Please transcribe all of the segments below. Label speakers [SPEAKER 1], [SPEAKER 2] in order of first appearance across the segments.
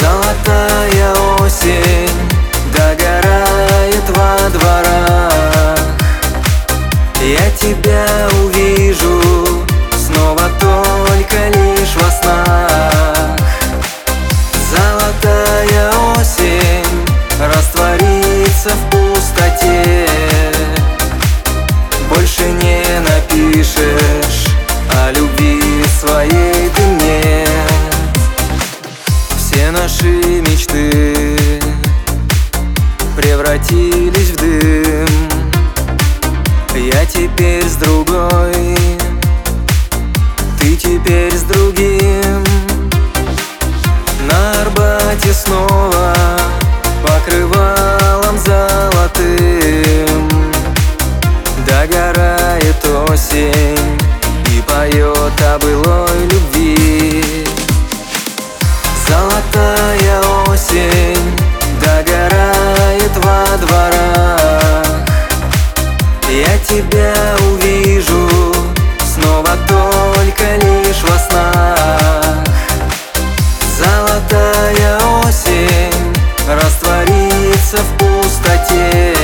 [SPEAKER 1] Золотая осень догорает во дворах. Я тебя увижу снова только лишь во снах. Золотая осень растворится в пустоте. Больше не напишешь о любви своей ты мне. Все наши мечты превратились в дым. Я теперь с другой, ты теперь с другим. На Арбате снова покрывалом золотым догорает осень и поет о былой любви. Золотая осень догорает во дворах. Я тебя увижу снова только лишь во снах. Золотая осень растворится в пустоте.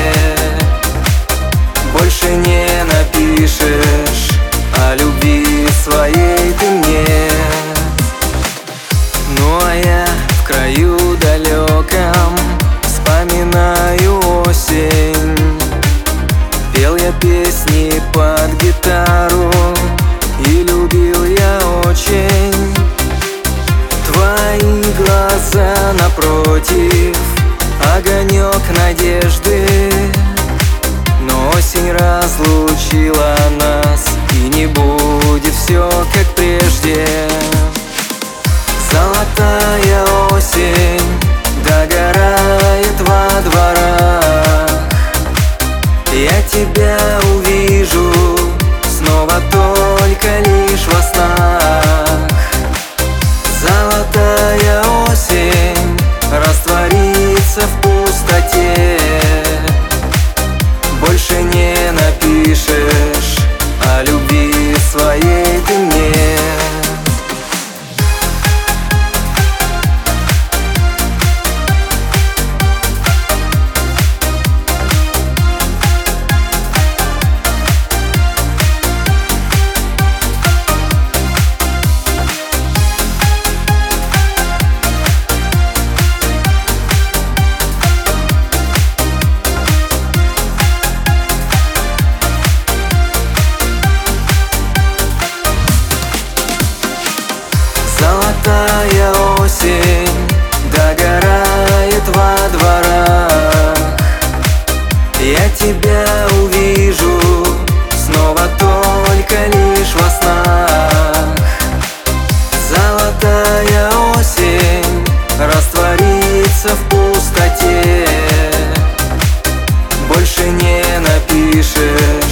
[SPEAKER 1] Больше не напишешь о любви своей ты мне. Ну а я в краю далеком вспоминаю осень. Пел я песни под гитару и любил я очень. Твои глаза напротив, огонек надежды. Но осень разлучила нас, и не будет все как прежде. Золотая осень догорает во дворах. Я тебя увижу снова только лишь во снах. Золотая осень растворится в пустоте. Больше не напишешь о любви своей ты мне. Золотая осень догорает во дворах. Я тебя увижу снова только лишь во снах. Золотая осень растворится в пустоте. Больше не напишешь